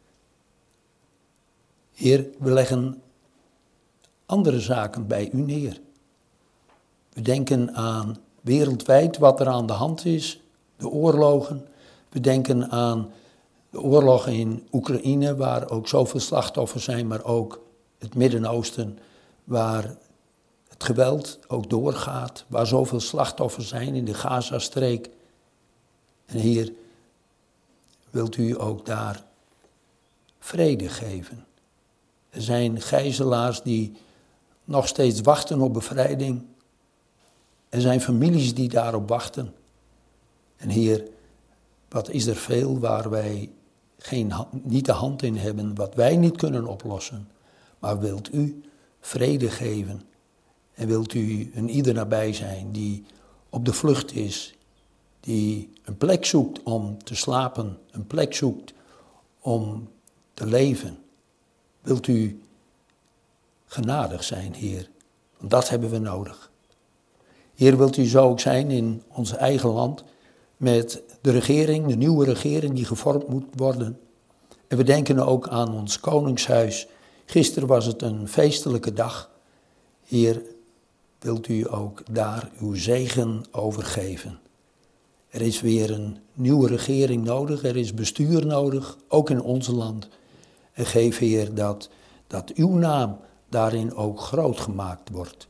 Heer, we leggen andere zaken bij u neer. We denken aan wereldwijd wat er aan de hand is, de oorlogen. We denken aan de oorlog in Oekraïne, waar ook zoveel slachtoffers zijn, maar ook het Midden-Oosten, waar het geweld ook doorgaat, waar zoveel slachtoffers zijn in de Gazastreek. En Heer, wilt u ook daar vrede geven. Er zijn gijzelaars die nog steeds wachten op bevrijding. Er zijn families die daarop wachten. En Heer, wat is er veel waar wij geen, niet de hand in hebben, wat wij niet kunnen oplossen. Maar wilt u vrede geven en wilt u een ieder nabij zijn die op de vlucht is, die een plek zoekt om te slapen, een plek zoekt om te leven. Wilt u genadig zijn, Heer, want dat hebben we nodig. Heer, wilt u zo ook zijn in ons eigen land met de regering, de nieuwe regering die gevormd moet worden. En we denken ook aan ons koningshuis. Gisteren was het een feestelijke dag. Heer, wilt u ook daar uw zegen over geven. Er is weer een nieuwe regering nodig, er is bestuur nodig, ook in ons land. En geef, Heer, dat, dat uw naam daarin ook groot gemaakt wordt.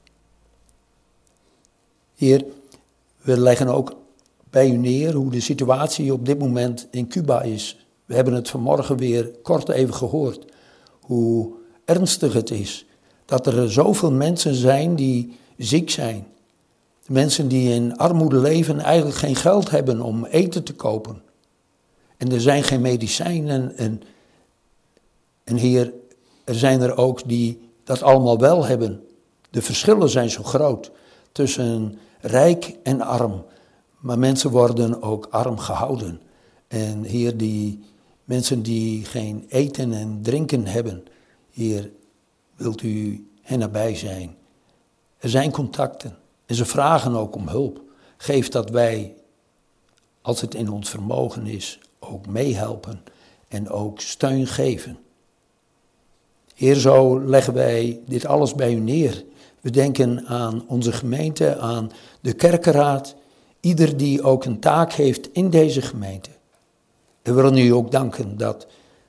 Heer, we leggen ook bij u neer hoe de situatie op dit moment in Cuba is. We hebben het vanmorgen weer kort even gehoord, hoe ernstig het is. Dat er zoveel mensen zijn die ziek zijn. Mensen die in armoede leven eigenlijk geen geld hebben om eten te kopen. En er zijn geen medicijnen. En, en Heer, er zijn er ook die dat allemaal wel hebben. De verschillen zijn zo groot tussen rijk en arm. Maar mensen worden ook arm gehouden. En Heer, die mensen die geen eten en drinken hebben, Heer, wilt u hen nabij zijn. Er zijn contacten en ze vragen ook om hulp. Geef dat wij, als het in ons vermogen is, ook meehelpen en ook steun geven. Heer, zo leggen wij dit alles bij u neer. We denken aan onze gemeente, aan de kerkenraad, ieder die ook een taak heeft in deze gemeente. En we willen u ook danken dat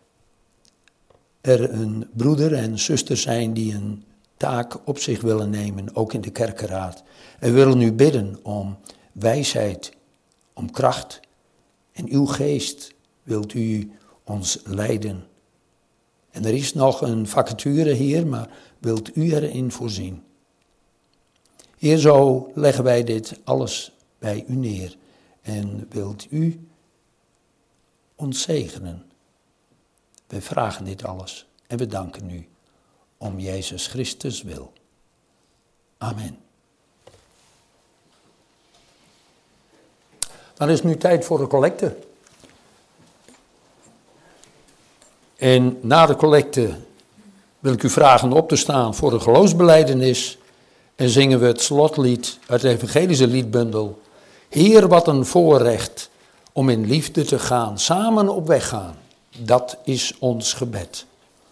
er een broeder en zuster zijn die een taak op zich willen nemen, ook in de kerkenraad. En we willen u bidden om wijsheid, om kracht. En uw geest wilt u ons leiden. En er is nog een vacature, Heer, maar wilt u erin voorzien. Heer, zo leggen wij dit alles bij u neer. En wilt u ons zegenen. Wij vragen dit alles en we danken u om Jezus Christus wil. Amen. Dan is het nu tijd voor de collecte. En na de collecte wil ik u vragen op te staan voor de geloofsbelijdenis. En zingen we het slotlied uit de evangelische liedbundel. Heer, wat een voorrecht om in liefde te gaan, samen op weg gaan. Dat is ons gebed.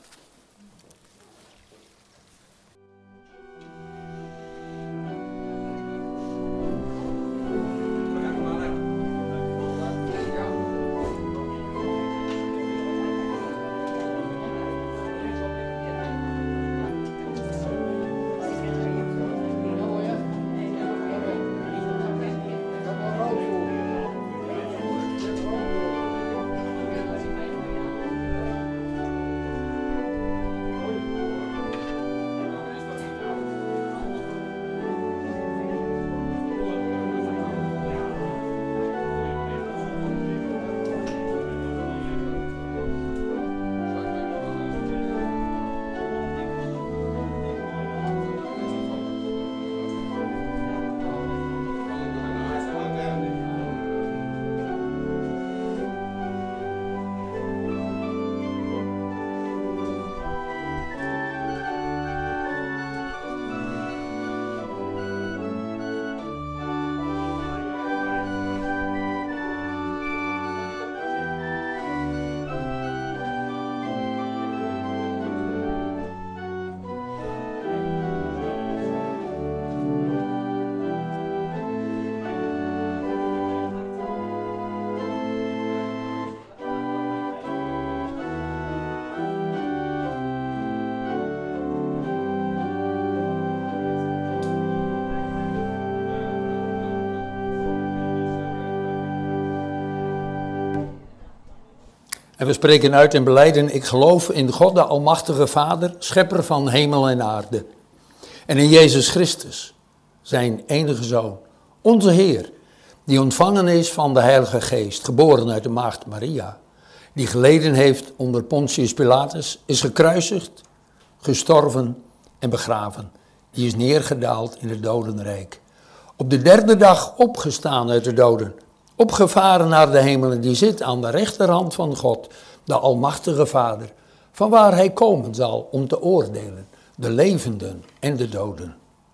En we spreken uit en belijden, ik geloof in God de Almachtige Vader, schepper van hemel en aarde. En in Jezus Christus, zijn enige Zoon, onze Heer, die ontvangen is van de Heilige Geest, geboren uit de maagd Maria, die geleden heeft onder Pontius Pilatus, is gekruisigd, gestorven en begraven. Die is neergedaald in het dodenrijk. Op de derde dag opgestaan uit de doden, opgevaren naar de hemelen, die zit aan de rechterhand van God, de Almachtige Vader, van waar hij komen zal om te oordelen, de levenden en de doden.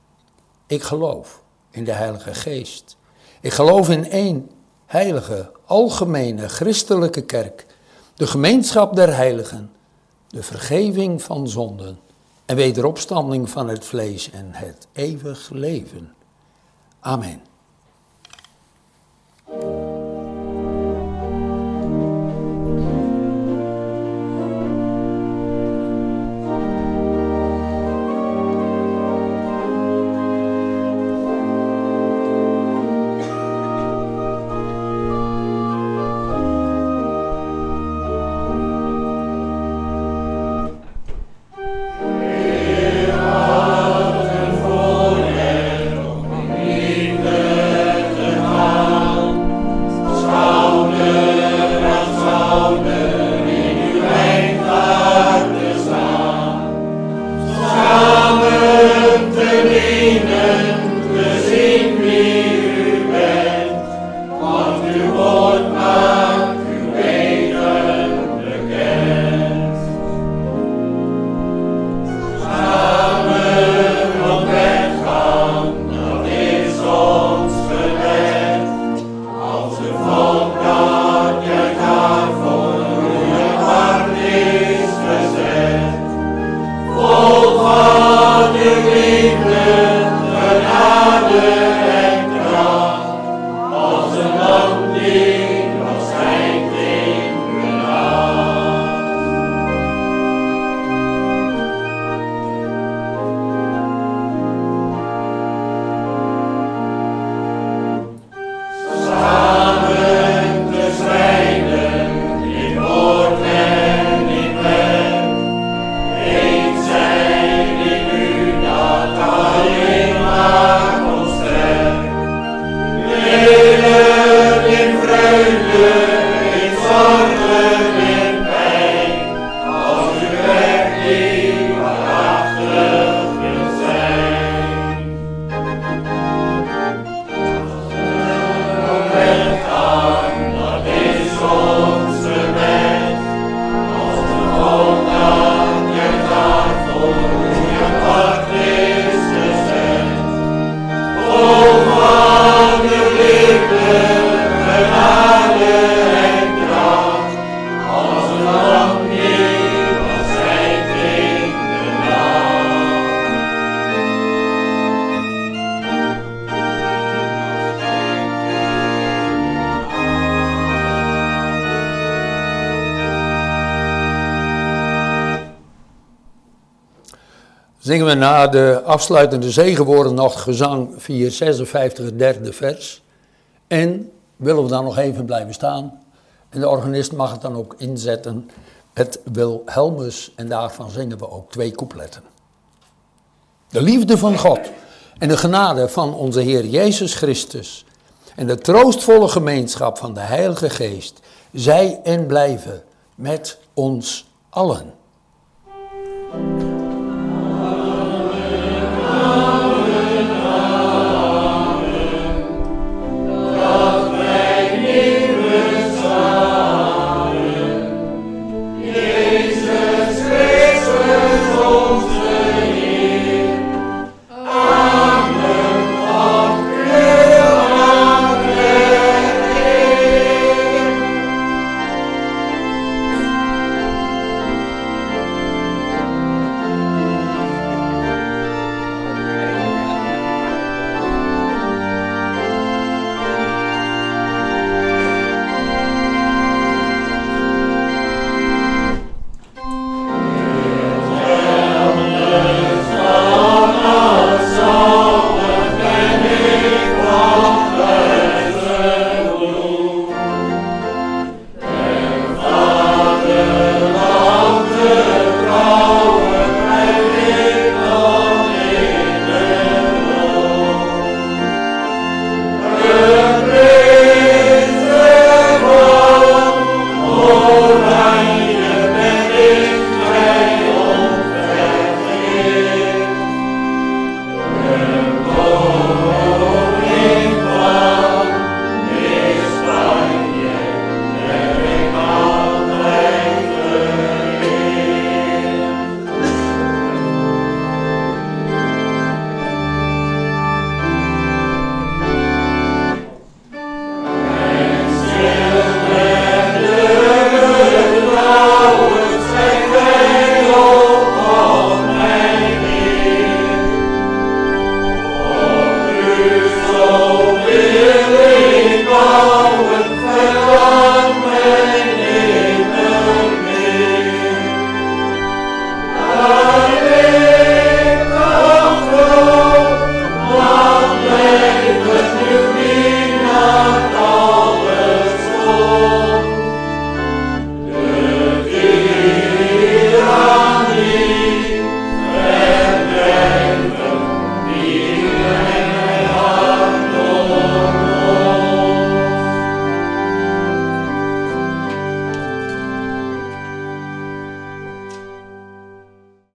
Ik geloof in de Heilige Geest. Ik geloof in één heilige, algemene, christelijke kerk, de gemeenschap der heiligen, de vergeving van zonden en wederopstanding van het vlees en het eeuwig leven. Amen. Zingen we na de afsluitende zegenwoorden nog gezang vierhonderdzesenvijftig, het derde vers. En willen we dan nog even blijven staan. En de organist mag het dan ook inzetten, het Wilhelmus. En daarvan zingen we ook twee coupletten. De liefde van God en de genade van onze Heer Jezus Christus en de troostvolle gemeenschap van de Heilige Geest, zij en blijven met ons allen. Will